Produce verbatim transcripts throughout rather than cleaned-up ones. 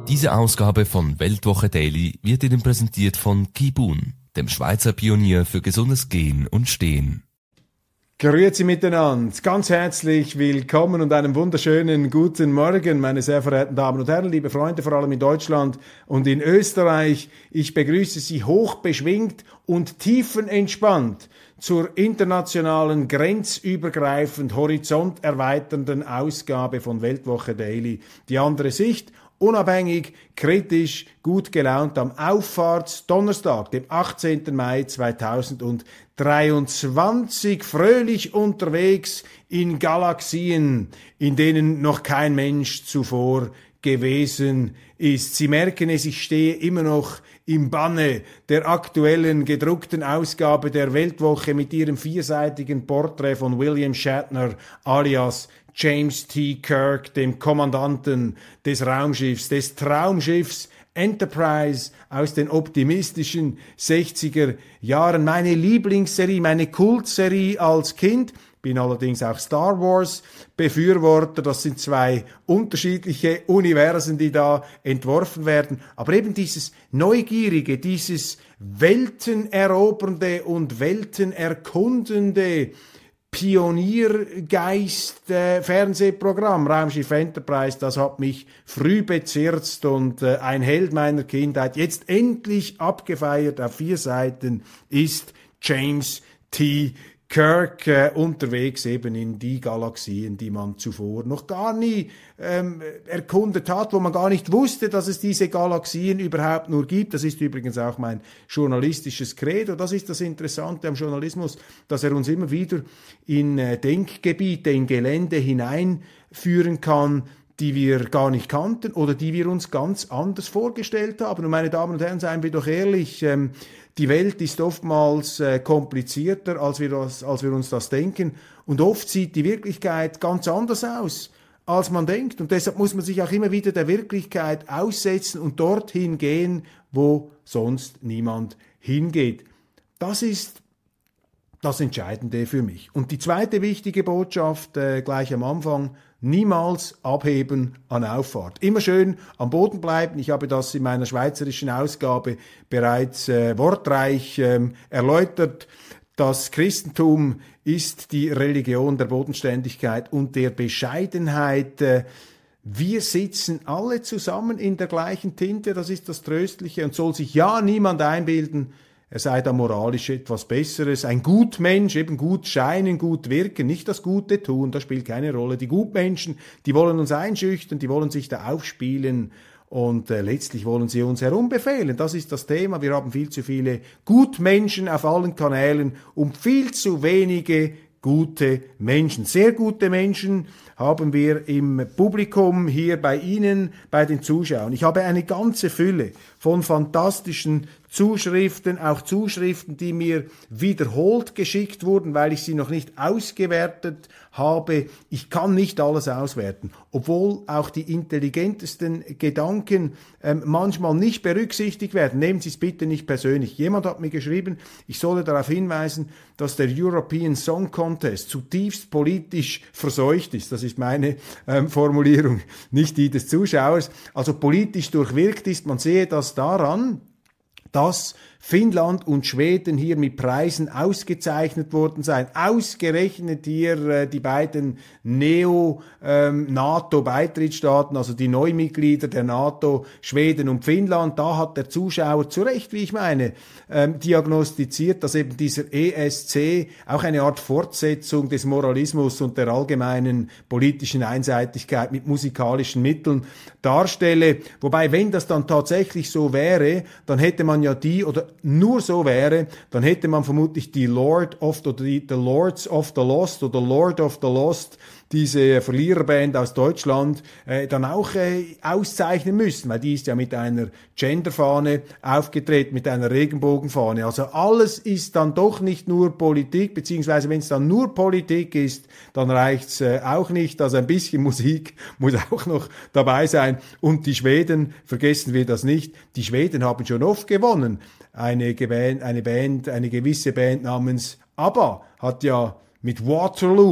Diese Ausgabe von Weltwoche Daily wird Ihnen präsentiert von Kibun, dem Schweizer Pionier für gesundes Gehen und Stehen. Grüezi miteinander, ganz herzlich willkommen und einen wunderschönen guten Morgen, meine sehr verehrten Damen und Herren, liebe Freunde, vor allem in Deutschland und in Österreich. Ich begrüße Sie hochbeschwingt und tiefenentspannt zur internationalen, grenzübergreifend, horizonterweiternden Ausgabe von Weltwoche Daily. Die andere Sicht, unabhängig, kritisch, gut gelaunt am Auffahrtsdonnerstag, dem achtzehnten Mai zweitausenddreiundzwanzig, fröhlich unterwegs in Galaxien, in denen noch kein Mensch zuvor gewesen ist. Sie merken es, ich stehe immer noch im Banne der aktuellen gedruckten Ausgabe der Weltwoche mit ihrem vierseitigen Porträt von William Shatner alias James T. Kirk, dem Kommandanten des Raumschiffs, des Traumschiffs Enterprise aus den optimistischen sechziger Jahren. Meine Lieblingsserie, meine Kultserie als Kind. Bin allerdings auch Star Wars Befürworter. Das sind zwei unterschiedliche Universen, die da entworfen werden. Aber eben dieses Neugierige, dieses weltenerobernde und weltenerkundende Pioniergeist äh, Fernsehprogramm Raumschiff Enterprise, das hat mich früh bezirzt und äh, ein Held meiner Kindheit, jetzt endlich abgefeiert auf vier Seiten, ist James T. Kirk, äh, unterwegs eben in die Galaxien, die man zuvor noch gar nie ähm, erkundet hat, wo man gar nicht wusste, dass es diese Galaxien überhaupt nur gibt. Das ist übrigens auch mein journalistisches Credo. Das ist das Interessante am Journalismus, dass er uns immer wieder in äh, Denkgebiete, in Gelände hineinführen kann, die wir gar nicht kannten oder die wir uns ganz anders vorgestellt haben. Und meine Damen und Herren, seien wir doch ehrlich, ähm, die Welt ist oftmals äh, komplizierter, als wir, das, als wir uns das denken. Und oft sieht die Wirklichkeit ganz anders aus, als man denkt. Und deshalb muss man sich auch immer wieder der Wirklichkeit aussetzen und dorthin gehen, wo sonst niemand hingeht. Das ist das Entscheidende für mich. Und die zweite wichtige Botschaft äh, gleich am Anfang: niemals abheben an Auffahrt. Immer schön am Boden bleiben. Ich habe das in meiner schweizerischen Ausgabe bereits äh, wortreich ähm, erläutert. Das Christentum ist die Religion der Bodenständigkeit und der Bescheidenheit. Äh, wir sitzen alle zusammen in der gleichen Tinte, das ist das Tröstliche, und soll sich ja niemand einbilden, er sei da moralisch etwas Besseres. Ein Gutmensch, eben gut scheinen, gut wirken, nicht das Gute tun, das spielt keine Rolle. Die Gutmenschen, die wollen uns einschüchtern, die wollen sich da aufspielen und äh, letztlich wollen sie uns herumbefehlen. Das ist das Thema. Wir haben viel zu viele Gutmenschen auf allen Kanälen und viel zu wenige gute Menschen. Sehr gute Menschen haben wir im Publikum hier bei Ihnen, bei den Zuschauern. Ich habe eine ganze Fülle von fantastischen Zuschriften, auch Zuschriften, die mir wiederholt geschickt wurden, weil ich sie noch nicht ausgewertet habe. Ich kann nicht alles auswerten, obwohl auch die intelligentesten Gedanken ähm, manchmal nicht berücksichtigt werden. Nehmen Sie es bitte nicht persönlich. Jemand hat mir geschrieben, ich solle darauf hinweisen, dass der European Song Contest zutiefst politisch verseucht ist. Das ist meine ähm, Formulierung, nicht die des Zuschauers. Also politisch durchwirkt ist. Man sehe das daran, dass Finnland und Schweden hier mit Preisen ausgezeichnet worden seien. Ausgerechnet hier äh, die beiden Neo-NATO-Beitrittsstaaten, ähm, also die Neumitglieder der NATO, Schweden und Finnland. Da hat der Zuschauer zu Recht, wie ich meine, ähm, diagnostiziert, dass eben dieser E S C auch eine Art Fortsetzung des Moralismus und der allgemeinen politischen Einseitigkeit mit musikalischen Mitteln darstelle. Wobei, wenn das dann tatsächlich so wäre, dann hätte man ja die, oder nur so wäre, dann hätte man vermutlich die Lord of the, oder die The Lords of the Lost oder Lord of the Lost, diese Verliererband aus Deutschland, äh, dann auch äh, auszeichnen müssen, weil die ist ja mit einer Genderfahne aufgetreten, mit einer Regenbogenfahne. Also alles ist dann doch nicht nur Politik, beziehungsweise wenn es dann nur Politik ist, dann reicht's äh, auch nicht. Also ein bisschen Musik muss auch noch dabei sein. Und die Schweden, vergessen wir das nicht, die Schweden haben schon oft gewonnen. Eine, eine Band, eine gewisse Band namens ABBA hat ja mit Waterloo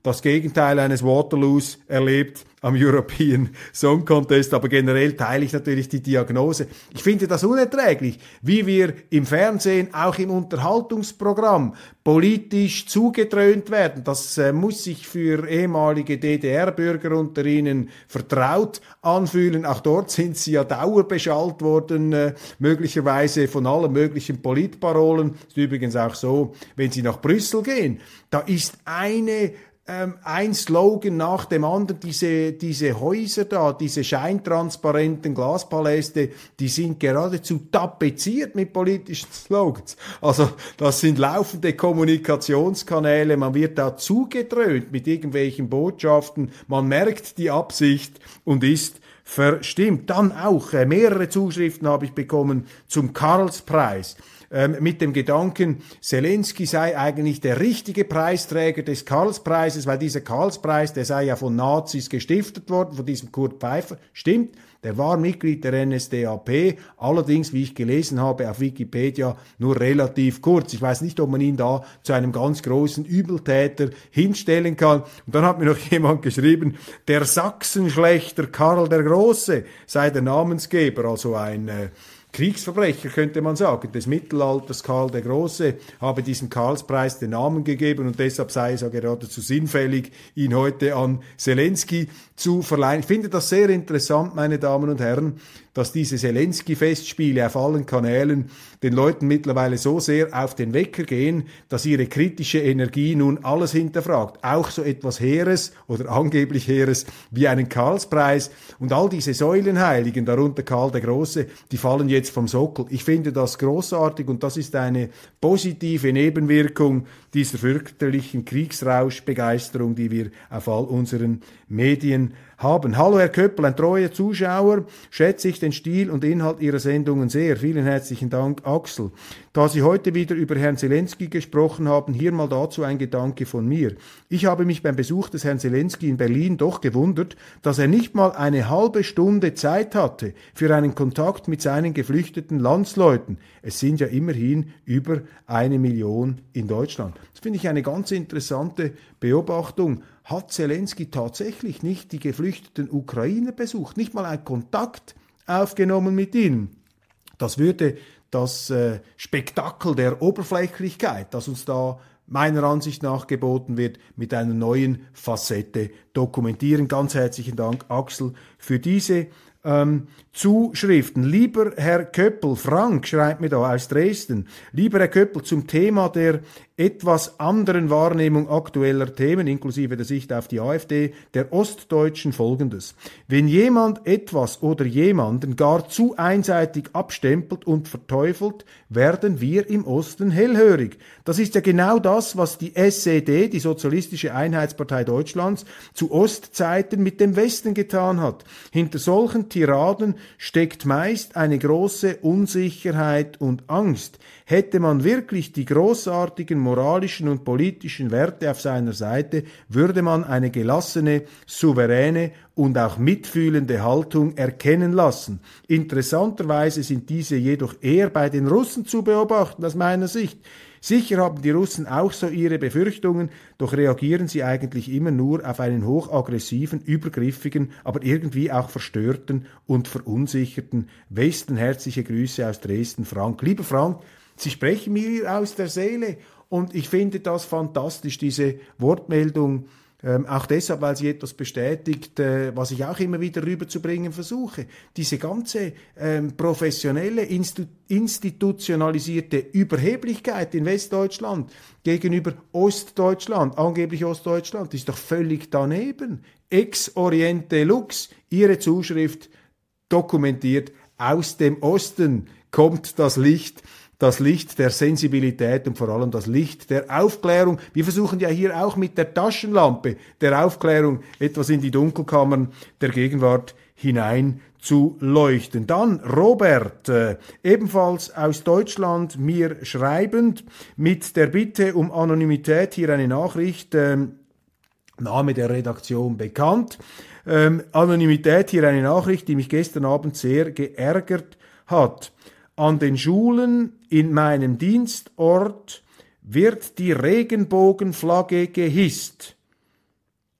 das Gegenteil eines Waterloos erlebt am European Song Contest, aber generell teile ich natürlich die Diagnose. Ich finde das unerträglich, wie wir im Fernsehen, auch im Unterhaltungsprogramm, politisch zugedröhnt werden. Das äh, muss sich für ehemalige D D R-Bürger unter Ihnen vertraut anfühlen. Auch dort sind sie ja dauerbeschallt worden, äh, möglicherweise von allen möglichen Politparolen. Ist übrigens auch so, wenn Sie nach Brüssel gehen, da ist eine Ähm, ein Slogan nach dem anderen, diese, diese Häuser da, diese scheintransparenten Glaspaläste, die sind geradezu tapeziert mit politischen Slogans. Also das sind laufende Kommunikationskanäle, man wird da zugedröhnt mit irgendwelchen Botschaften, man merkt die Absicht und ist verstimmt. Dann auch äh, mehrere Zuschriften habe ich bekommen zum Karlspreis. Ähm, mit dem Gedanken, Zelensky sei eigentlich der richtige Preisträger des Karlspreises, weil dieser Karlspreis, der sei ja von Nazis gestiftet worden, von diesem Kurt Pfeiffer. Stimmt, der war Mitglied der N S D A P, allerdings, wie ich gelesen habe, auf Wikipedia nur relativ kurz. Ich weiß nicht, ob man ihn da zu einem ganz großen Übeltäter hinstellen kann. Und dann hat mir noch jemand geschrieben, der Sachsenschlechter Karl der Große sei der Namensgeber, also ein äh, Kriegsverbrecher, könnte man sagen, des Mittelalters. Karl der Große habe diesem Karlspreis den Namen gegeben und deshalb sei es ja geradezu sinnfällig, ihn heute an Zelensky zu verleihen. Ich finde das sehr interessant, meine Damen und Herren, dass diese Zelensky-Festspiele auf allen Kanälen den Leuten mittlerweile so sehr auf den Wecker gehen, dass ihre kritische Energie nun alles hinterfragt. Auch so etwas Heeres oder angeblich Heeres wie einen Karlspreis. Und all diese Säulenheiligen, darunter Karl der Große, die fallen jetzt vom Sockel. Ich finde das großartig und das ist eine positive Nebenwirkung dieser fürchterlichen Kriegsrauschbegeisterung, die wir auf all unseren Medien haben. Hallo Herr Köppel, ein treuer Zuschauer, schätze ich den Stil und Inhalt Ihrer Sendungen sehr. Vielen herzlichen Dank, Axel. Da Sie heute wieder über Herrn Zelensky gesprochen haben, hier mal dazu ein Gedanke von mir. Ich habe mich beim Besuch des Herrn Zelensky in Berlin doch gewundert, dass er nicht mal eine halbe Stunde Zeit hatte für einen Kontakt mit seinen geflüchteten Landsleuten. Es sind ja immerhin über eine Million in Deutschland. Das finde ich eine ganz interessante Beobachtung. Hat Zelensky tatsächlich nicht die geflüchteten Ukrainer besucht, nicht mal einen Kontakt aufgenommen mit ihnen? Das würde das äh, Spektakel der Oberflächlichkeit, das uns da meiner Ansicht nach geboten wird, mit einer neuen Facette dokumentieren. Ganz herzlichen Dank, Axel, für diese Ähm, Zuschriften. Lieber Herr Köppel, Frank schreibt mir da aus Dresden, lieber Herr Köppel, zum Thema der etwas anderen Wahrnehmung aktueller Themen, inklusive der Sicht auf die AfD, der Ostdeutschen folgendes. Wenn jemand etwas oder jemanden gar zu einseitig abstempelt und verteufelt, werden wir im Osten hellhörig. Das ist ja genau das, was die S E D, die Sozialistische Einheitspartei Deutschlands, zu Ostzeiten mit dem Westen getan hat. Hinter solchen Tiraden steckt meist eine große Unsicherheit und Angst. Hätte man wirklich die großartigen moralischen und politischen Werte auf seiner Seite, würde man eine gelassene, souveräne und auch mitfühlende Haltung erkennen lassen. Interessanterweise sind diese jedoch eher bei den Russen zu beobachten, aus meiner Sicht. Sicher haben die Russen auch so ihre Befürchtungen, doch reagieren sie eigentlich immer nur auf einen hochaggressiven, übergriffigen, aber irgendwie auch verstörten und verunsicherten Westen. Herzliche Grüße aus Dresden, Frank. Lieber Frank, Sie sprechen mir aus der Seele und ich finde das fantastisch, diese Wortmeldung, Ähm, auch deshalb, weil sie etwas bestätigt, äh, was ich auch immer wieder rüberzubringen versuche. Diese ganze ähm, professionelle, instu institutionalisierte Überheblichkeit in Westdeutschland gegenüber Ostdeutschland, angeblich Ostdeutschland, ist doch völlig daneben. Ex oriente lux, Ihre Zuschrift dokumentiert, aus dem Osten kommt das Licht. Das Licht der Sensibilität und vor allem das Licht der Aufklärung. Wir versuchen ja hier auch mit der Taschenlampe der Aufklärung etwas in die Dunkelkammern der Gegenwart hinein zu leuchten. Dann Robert, äh, ebenfalls aus Deutschland, mir schreibend, mit der Bitte um Anonymität, hier eine Nachricht, ähm, Name der Redaktion bekannt, ähm, Anonymität, hier eine Nachricht, die mich gestern Abend sehr geärgert hat. An den Schulen in meinem Dienstort wird die Regenbogenflagge gehisst.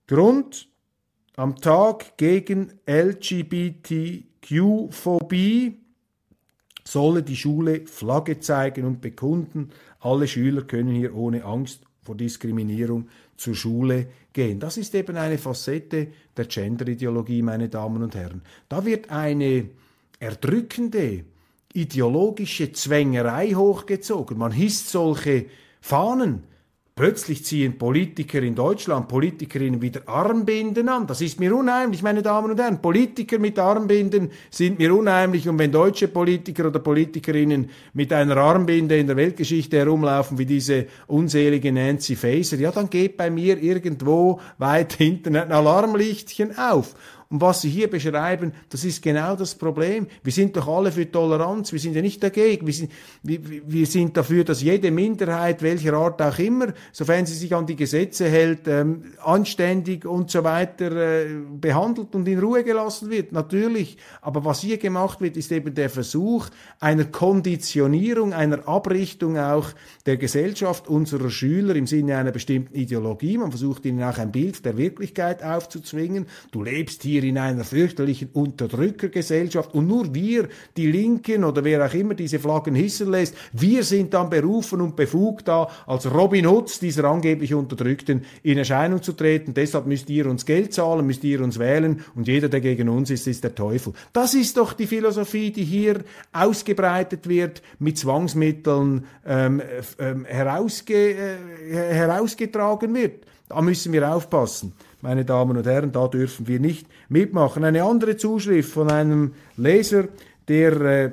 Grund: Am Tag gegen L G B T Q-Phobie solle die Schule Flagge zeigen und bekunden, alle Schüler können hier ohne Angst vor Diskriminierung zur Schule gehen. Das ist eben eine Facette der Gender-Ideologie, meine Damen und Herren. Da wird eine erdrückende ideologische Zwängerei hochgezogen. Man hisst solche Fahnen. Plötzlich ziehen Politiker in Deutschland, Politikerinnen wieder Armbinden an. Das ist mir unheimlich, meine Damen und Herren. Politiker mit Armbinden sind mir unheimlich. Und wenn deutsche Politiker oder Politikerinnen mit einer Armbinde in der Weltgeschichte herumlaufen, wie diese unselige Nancy Faeser, ja, dann geht bei mir irgendwo weit hinten ein Alarmlichtchen auf. Und was Sie hier beschreiben, das ist genau das Problem. Wir sind doch alle für Toleranz, wir sind ja nicht dagegen. Wir sind, wir, wir sind dafür, dass jede Minderheit, welcher Art auch immer, sofern sie sich an die Gesetze hält, ähm, anständig und so weiter äh, behandelt und in Ruhe gelassen wird. Natürlich. Aber was hier gemacht wird, ist eben der Versuch einer Konditionierung, einer Abrichtung auch der Gesellschaft unserer Schüler im Sinne einer bestimmten Ideologie. Man versucht ihnen auch ein Bild der Wirklichkeit aufzuzwingen. Du lebst hier in einer fürchterlichen Unterdrückergesellschaft und nur wir, die Linken oder wer auch immer diese Flaggen hissen lässt, wir sind dann berufen und befugt, da als Robin Hoods dieser angeblich Unterdrückten in Erscheinung zu treten. Deshalb müsst ihr uns Geld zahlen, müsst ihr uns wählen und jeder, der gegen uns ist, ist der Teufel. Das ist doch die Philosophie, die hier ausgebreitet wird, mit Zwangsmitteln ähm, ähm, herausge, äh, herausgetragen wird. Da müssen wir aufpassen, meine Damen und Herren, da dürfen wir nicht mitmachen. Eine andere Zuschrift von einem Leser, der äh,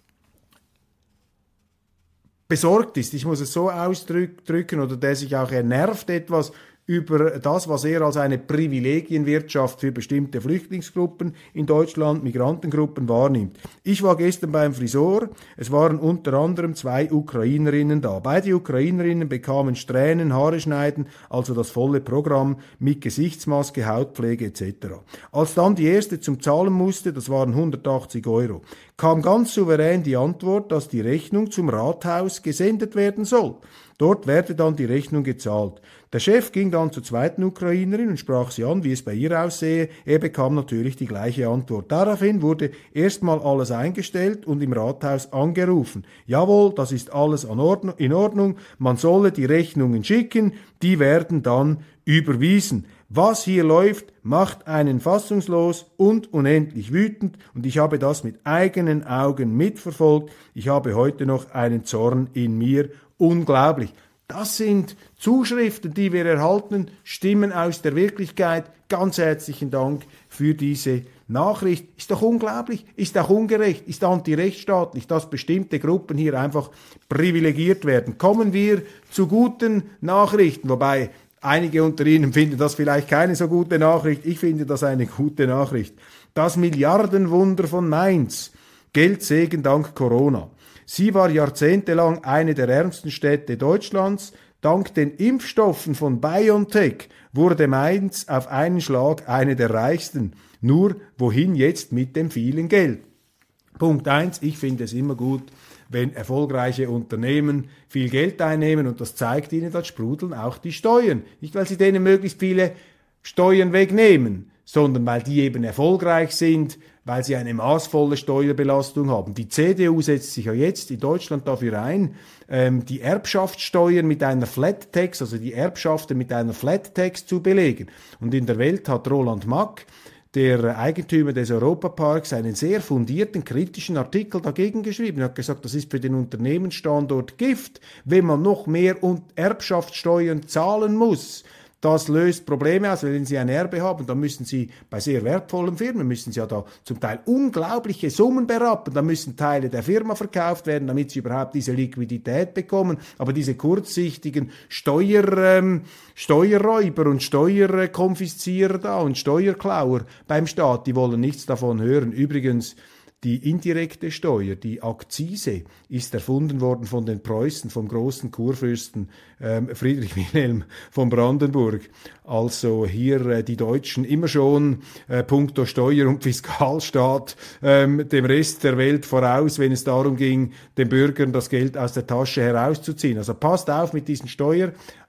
besorgt ist, ich muss es so ausdrücken, oder der sich auch ernervt etwas über das, was er als eine Privilegienwirtschaft für bestimmte Flüchtlingsgruppen in Deutschland, Migrantengruppen wahrnimmt. Ich war gestern beim Friseur, es waren unter anderem zwei Ukrainerinnen da. Beide Ukrainerinnen bekamen Strähnen, Haare schneiden, also das volle Programm mit Gesichtsmaske, Hautpflege et cetera. Als dann die erste zum Zahlen musste, das waren hundertachtzig Euro, kam ganz souverän die Antwort, dass die Rechnung zum Rathaus gesendet werden soll. Dort werde dann die Rechnung gezahlt. Der Chef ging dann zur zweiten Ukrainerin und sprach sie an, wie es bei ihr aussehe. Er bekam natürlich die gleiche Antwort. Daraufhin wurde erstmal alles eingestellt und im Rathaus angerufen. Jawohl, das ist alles in Ordnung, man solle die Rechnungen schicken, die werden dann überwiesen. Was hier läuft, macht einen fassungslos und unendlich wütend und ich habe das mit eigenen Augen mitverfolgt. Ich habe heute noch einen Zorn in mir. Unglaublich. Das sind Zuschriften, die wir erhalten, Stimmen aus der Wirklichkeit. Ganz herzlichen Dank für diese Nachricht. Ist doch unglaublich, ist auch ungerecht, ist antirechtsstaatlich, dass bestimmte Gruppen hier einfach privilegiert werden. Kommen wir zu guten Nachrichten, wobei einige unter Ihnen finden das vielleicht keine so gute Nachricht. Ich finde das eine gute Nachricht. Das Milliardenwunder von Mainz. Geldsegen dank Corona. Sie war jahrzehntelang eine der ärmsten Städte Deutschlands. Dank den Impfstoffen von BioNTech wurde Mainz auf einen Schlag eine der reichsten. Nur wohin jetzt mit dem vielen Geld? Punkt eins, ich finde es immer gut, wenn erfolgreiche Unternehmen viel Geld einnehmen und das zeigt ihnen, das sprudeln auch die Steuern. Nicht, weil sie denen möglichst viele Steuern wegnehmen, sondern weil die eben erfolgreich sind, weil sie eine maßvolle Steuerbelastung haben. Die C D U setzt sich ja jetzt in Deutschland dafür ein, ähm, die Erbschaftssteuern mit einer Flat Tax, also die Erbschaften mit einer Flat Tax zu belegen. Und in der Welt hat Roland Mack, der Eigentümer des Europaparks, einen sehr fundierten, kritischen Artikel dagegen geschrieben. Er hat gesagt, das ist für den Unternehmensstandort Gift, wenn man noch mehr Erbschaftssteuern zahlen muss. Das löst Probleme aus, wenn Sie ein Erbe haben, dann müssen Sie bei sehr wertvollen Firmen, müssen Sie ja da zum Teil unglaubliche Summen berappen, dann müssen Teile der Firma verkauft werden, damit Sie überhaupt diese Liquidität bekommen. Aber diese kurzsichtigen Steuer, ähm, Steuerräuber und Steuerkonfiszierer da und Steuerklauer beim Staat, die wollen nichts davon hören. Übrigens, die indirekte Steuer, die Akzise, ist erfunden worden von den Preußen, vom großen Kurfürsten ähm, Friedrich Wilhelm von Brandenburg. Also hier äh, die Deutschen immer schon äh, puncto Steuer- und Fiskalstaat ähm, dem Rest der Welt voraus, wenn es darum ging, den Bürgern das Geld aus der Tasche herauszuziehen. Also passt auf mit diesen Steuer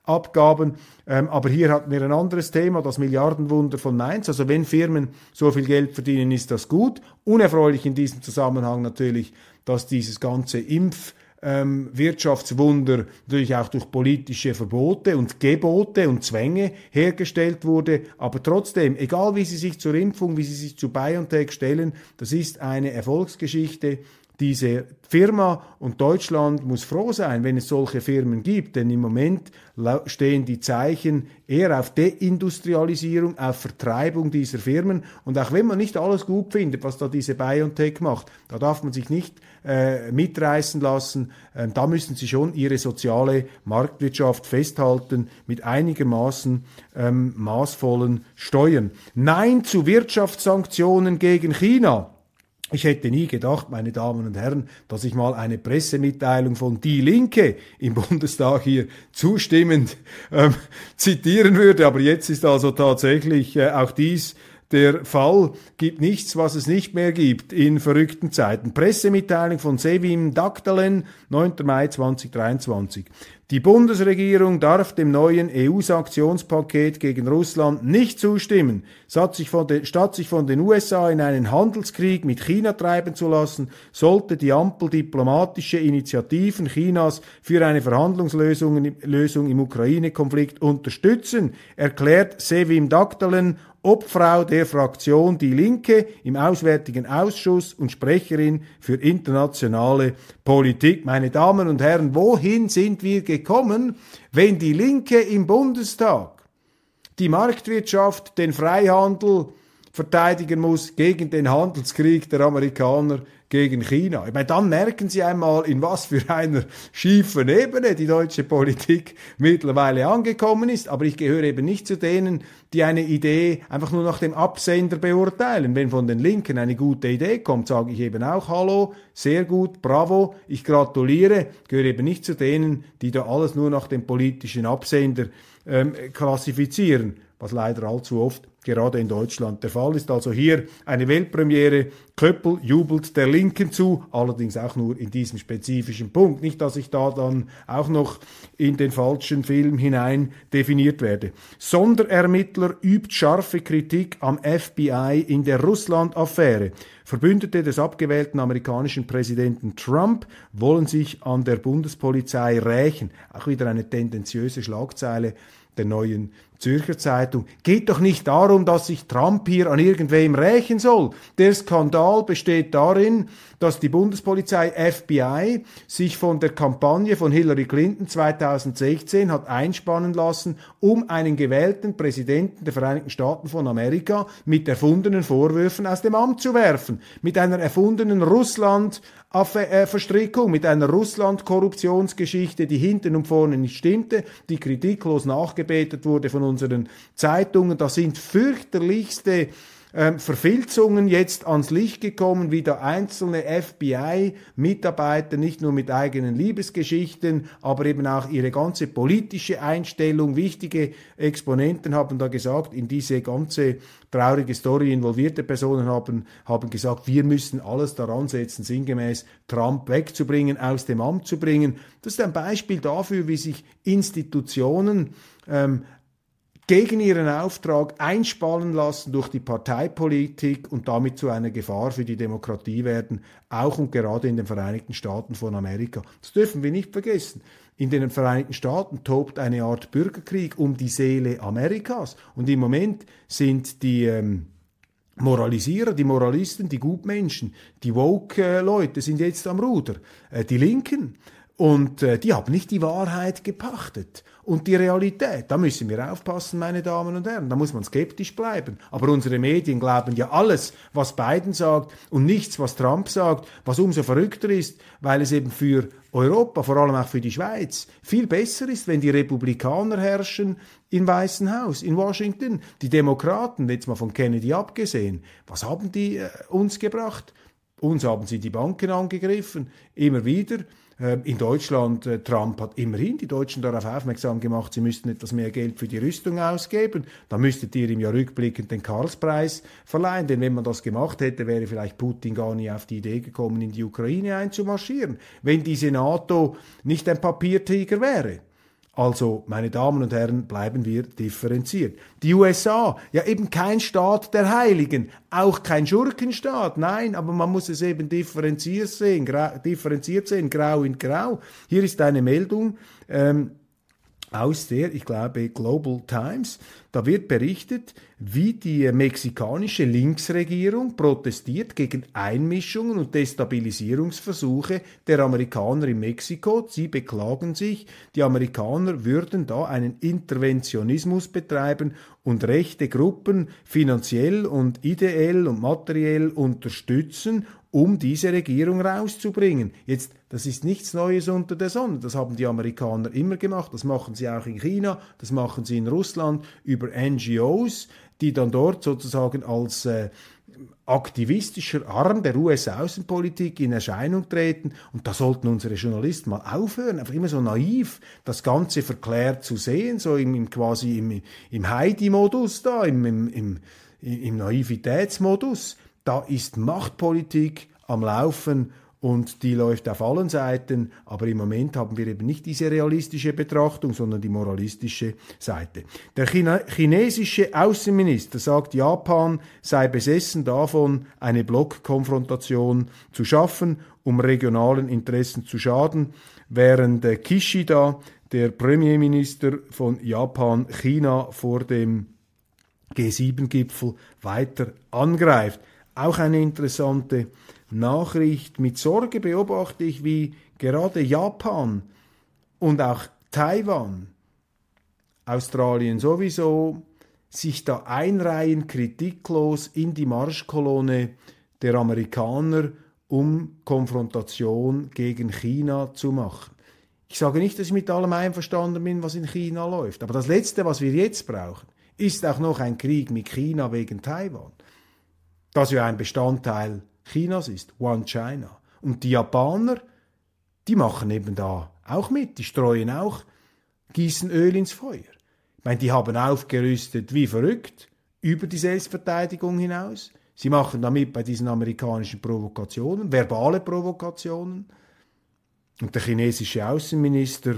Abgaben. Ähm, aber hier hatten wir ein anderes Thema, das Milliardenwunder von Mainz. Also wenn Firmen so viel Geld verdienen, ist das gut. Unerfreulich in diesem Zusammenhang natürlich, dass dieses ganze Impf Ähm, Wirtschaftswunder natürlich auch durch politische Verbote und Gebote und Zwänge hergestellt wurde. Aber trotzdem, egal wie Sie sich zur Impfung, wie Sie sich zu BioNTech stellen, das ist eine Erfolgsgeschichte. Diese Firma und Deutschland muss froh sein, wenn es solche Firmen gibt, denn im Moment stehen die Zeichen eher auf Deindustrialisierung, auf Vertreibung dieser Firmen. Und auch wenn man nicht alles gut findet, was da diese BioNTech macht, da darf man sich nicht äh, mitreißen lassen. Ähm, da müssen sie schon ihre soziale Marktwirtschaft festhalten mit einigermaßen ähm, maßvollen Steuern. Nein zu Wirtschaftssanktionen gegen China. Ich hätte nie gedacht, meine Damen und Herren, dass ich mal eine Pressemitteilung von Die Linke im Bundestag hier zustimmend ähm, zitieren würde. Aber jetzt ist also tatsächlich äh, auch dies der Fall. Gibt nichts, was es nicht mehr gibt in verrückten Zeiten. Pressemitteilung von Sevim Dagdalen, neunter Mai zweitausenddreiundzwanzig. Die Bundesregierung darf dem neuen E U-Sanktionspaket gegen Russland nicht zustimmen. Statt sich, von den, statt sich von den U S A in einen Handelskrieg mit China treiben zu lassen, sollte die Ampel diplomatische Initiativen Chinas für eine Verhandlungslösung Lösung im Ukraine-Konflikt unterstützen, erklärt Sevim Dagdalen, Obfrau der Fraktion Die Linke im Auswärtigen Ausschuss und Sprecherin für internationale Politik. Meine Damen und Herren, wohin sind wir gekommen, wenn die Linke im Bundestag die Marktwirtschaft, den Freihandel verteidigen muss gegen den Handelskrieg der Amerikaner gegen China? Ich meine, dann merken Sie einmal, in was für einer schiefen Ebene die deutsche Politik mittlerweile angekommen ist. Aber ich gehöre eben nicht zu denen, die eine Idee einfach nur nach dem Absender beurteilen. Wenn von den Linken eine gute Idee kommt, sage ich eben auch Hallo, sehr gut, bravo, ich gratuliere. Ich gehöre eben nicht zu denen, die da alles nur nach dem politischen Absender ähm, klassifizieren, was leider allzu oft gerade in Deutschland der Fall ist. Also hier eine Weltpremiere. Köppel jubelt der Linken zu, allerdings auch nur in diesem spezifischen Punkt. Nicht, dass ich da dann auch noch in den falschen Film hinein definiert werde. Sonderermittler übt scharfe Kritik am F B I in der Russland-Affäre. Verbündete des abgewählten amerikanischen Präsidenten Trump wollen sich an der Bundespolizei rächen. Auch wieder eine tendenziöse Schlagzeile der Neuen Zürcher Zeitung. Geht doch nicht darum, dass sich Trump hier an irgendwem rächen soll. Der Skandal besteht darin, dass die Bundespolizei F B I sich von der Kampagne von Hillary Clinton zweitausendsechzehn hat einspannen lassen, um einen gewählten Präsidenten der Vereinigten Staaten von Amerika mit erfundenen Vorwürfen aus dem Amt zu werfen. Mit einer erfundenen Russland Verstrickung, mit einer Russland-Korruptionsgeschichte, die hinten und vorne nicht stimmte, die kritiklos nachgebetet wurde von unseren Zeitungen. Da sind fürchterlichste ähm, Verfilzungen jetzt ans Licht gekommen, wie da einzelne F B I-Mitarbeiter nicht nur mit eigenen Liebesgeschichten, aber eben auch ihre ganze politische Einstellung, wichtige Exponenten haben da gesagt, in diese ganze traurige Story involvierte Personen haben, haben gesagt, wir müssen alles daran setzen, sinngemäß Trump wegzubringen, aus dem Amt zu bringen. Das ist ein Beispiel dafür, wie sich Institutionen ähm, gegen ihren Auftrag einspannen lassen durch die Parteipolitik und damit zu einer Gefahr für die Demokratie werden, auch und gerade in den Vereinigten Staaten von Amerika. Das dürfen wir nicht vergessen. In den Vereinigten Staaten tobt eine Art Bürgerkrieg um die Seele Amerikas. Und im Moment sind die ähm, Moralisierer, die Moralisten, die Gutmenschen, die Woke-Leute sind jetzt am Ruder. Äh, die Linken. Und äh, die haben nicht die Wahrheit gepachtet und die Realität. Da müssen wir aufpassen, meine Damen und Herren. Da muss man skeptisch bleiben. Aber unsere Medien glauben ja alles, was Biden sagt und nichts, was Trump sagt, was umso verrückter ist, weil es eben für Europa, vor allem auch für die Schweiz, viel besser ist, wenn die Republikaner herrschen im Weißen Haus, in Washington. Die Demokraten, jetzt mal von Kennedy abgesehen, was haben die äh, uns gebracht? Uns haben sie die Banken angegriffen, immer wieder. In Deutschland, äh, Trump hat immerhin die Deutschen darauf aufmerksam gemacht, sie müssten etwas mehr Geld für die Rüstung ausgeben. Da müsstet ihr ihm ja rückblickend den Karlspreis verleihen, denn wenn man das gemacht hätte, wäre vielleicht Putin gar nie auf die Idee gekommen, in die Ukraine einzumarschieren. Wenn diese NATO nicht ein Papiertiger wäre. Also, meine Damen und Herren, bleiben wir differenziert. Die U S A, ja eben kein Staat der Heiligen, auch kein Schurkenstaat, nein, aber man muss es eben differenziert sehen, grau, differenziert sehen, grau in grau. Hier ist eine Meldung, ähm, aus der, ich glaube, Global Times, da wird berichtet, wie die mexikanische Linksregierung protestiert gegen Einmischungen und Destabilisierungsversuche der Amerikaner in Mexiko. Sie beklagen sich, die Amerikaner würden da einen Interventionismus betreiben und rechte Gruppen finanziell und ideell und materiell unterstützen, um diese Regierung rauszubringen. Jetzt, das ist nichts Neues unter der Sonne. Das haben die Amerikaner immer gemacht. Das machen sie auch in China, das machen sie in Russland über N G Os, die dann dort sozusagen als äh, aktivistischer Arm der U S-Außenpolitik in Erscheinung treten. Und da sollten unsere Journalisten mal aufhören, einfach immer so naiv das Ganze verklärt zu sehen, so im, im quasi im, im Heidi-Modus da, im, im, im, im Naivitätsmodus. Da ist Machtpolitik am Laufen und die läuft auf allen Seiten, aber im Moment haben wir eben nicht diese realistische Betrachtung, sondern die moralistische Seite. Der China- chinesische Außenminister sagt, Japan sei besessen davon, eine Blockkonfrontation zu schaffen, um regionalen Interessen zu schaden, während Kishida, der Premierminister von Japan, China vor dem G sieben Gipfel weiter angreift. Auch eine interessante Nachricht. Mit Sorge beobachte ich, wie gerade Japan und auch Taiwan, Australien sowieso, sich da einreihen kritiklos in die Marschkolonne der Amerikaner, um Konfrontation gegen China zu machen. Ich sage nicht, dass ich mit allem einverstanden bin, was in China läuft, aber das Letzte, was wir jetzt brauchen, ist auch noch ein Krieg mit China wegen Taiwan, das ja ein Bestandteil Chinas ist, One China. Und die Japaner, die machen eben da auch mit, die streuen auch, gießen Öl ins Feuer. Ich meine, die haben aufgerüstet wie verrückt, über die Selbstverteidigung hinaus. Sie machen damit bei diesen amerikanischen Provokationen, verbale Provokationen. Und der chinesische Außenminister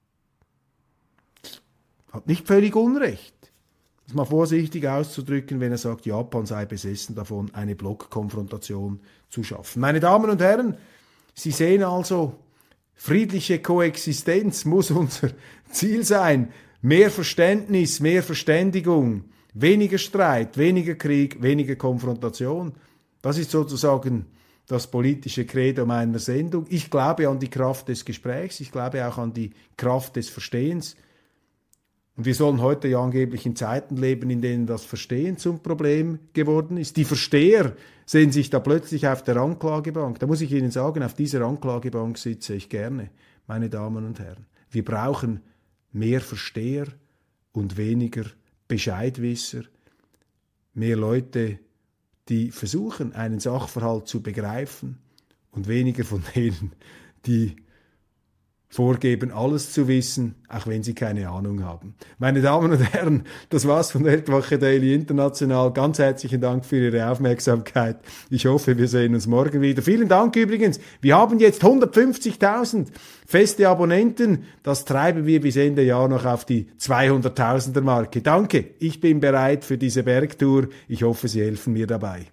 hat nicht völlig Unrecht, das mal vorsichtig auszudrücken, wenn er sagt, Japan sei besessen davon, eine Blockkonfrontation zu schaffen. Meine Damen und Herren, Sie sehen also, friedliche Koexistenz muss unser Ziel sein. Mehr Verständnis, mehr Verständigung, weniger Streit, weniger Krieg, weniger Konfrontation. Das ist sozusagen das politische Credo meiner Sendung. Ich glaube an die Kraft des Gesprächs, ich glaube auch an die Kraft des Verstehens. Und wir sollen heute ja angeblich in Zeiten leben, in denen das Verstehen zum Problem geworden ist. Die Versteher sehen sich da plötzlich auf der Anklagebank. Da muss ich Ihnen sagen, auf dieser Anklagebank sitze ich gerne, meine Damen und Herren. Wir brauchen mehr Versteher und weniger Bescheidwisser, mehr Leute, die versuchen, einen Sachverhalt zu begreifen und weniger von denen, die vorgeben, alles zu wissen, auch wenn sie keine Ahnung haben. Meine Damen und Herren, das war's von Weltwoche Daily International. Ganz herzlichen Dank für Ihre Aufmerksamkeit. Ich hoffe, wir sehen uns morgen wieder. Vielen Dank übrigens. Wir haben jetzt hundertfünfzigtausend feste Abonnenten. Das treiben wir bis Ende Jahr noch auf die zweihunderttausender Marke. Danke. Ich bin bereit für diese Bergtour. Ich hoffe, Sie helfen mir dabei.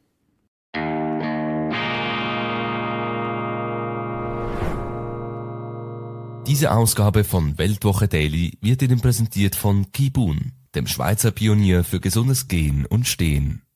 Diese Ausgabe von Weltwoche Daily wird Ihnen präsentiert von Kibun, dem Schweizer Pionier für gesundes Gehen und Stehen.